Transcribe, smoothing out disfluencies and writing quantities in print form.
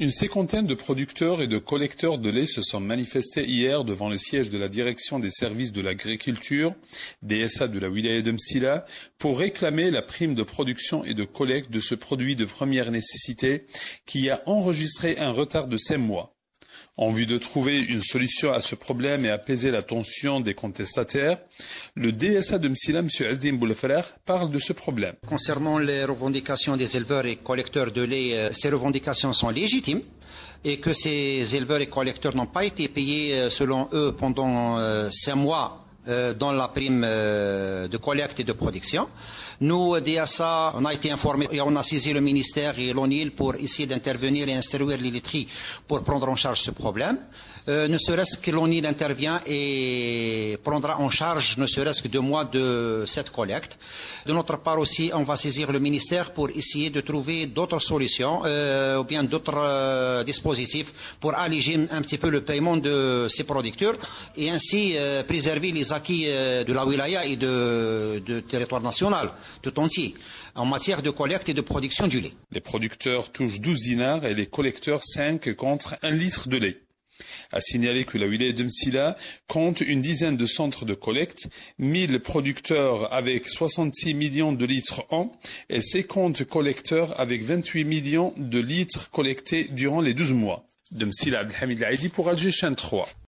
Une cinquantaine de producteurs et de collecteurs de lait se sont manifestés hier devant le siège de la direction des services de l'agriculture, DSA de la wilaya de Msila, pour réclamer la prime de production et de collecte de ce produit de première nécessité qui a enregistré un retard de 5 mois. En vue de trouver une solution à ce problème et apaiser la tension des contestataires, le DSA de Msila, M. Azdin Boulefler, parle de ce problème. Concernant les revendications des éleveurs et collecteurs de lait, ces revendications sont légitimes et que ces éleveurs et collecteurs n'ont pas été payés selon eux pendant 5 mois dans la prime de collecte et de production. Nous, DSA, on a été informés et on a saisi le ministère et l'ONIL pour essayer d'intervenir et instruire les laiteries pour prendre en charge ce problème. Ne serait-ce que l'ONIL intervient et prendra en charge ne serait-ce que 2 mois de cette collecte. De notre part aussi, on va saisir le ministère pour essayer de trouver d'autres solutions ou bien d'autres dispositifs pour alléger un petit peu le paiement de ces producteurs et ainsi préserver les acquis de la wilaya et de territoire national tout entier en matière de collecte et de production du lait. Les producteurs touchent 12 dinars et les collecteurs 5 contre 1 litre de lait. À signaler que la wilaya de Msila compte une dizaine de centres de collecte, 1000 producteurs avec 66 millions de litres an et 50 collecteurs avec 28 millions de litres collectés durant les 12 mois. De Msila, Abdelhamid Laïdi pour Alger Chaîne 3.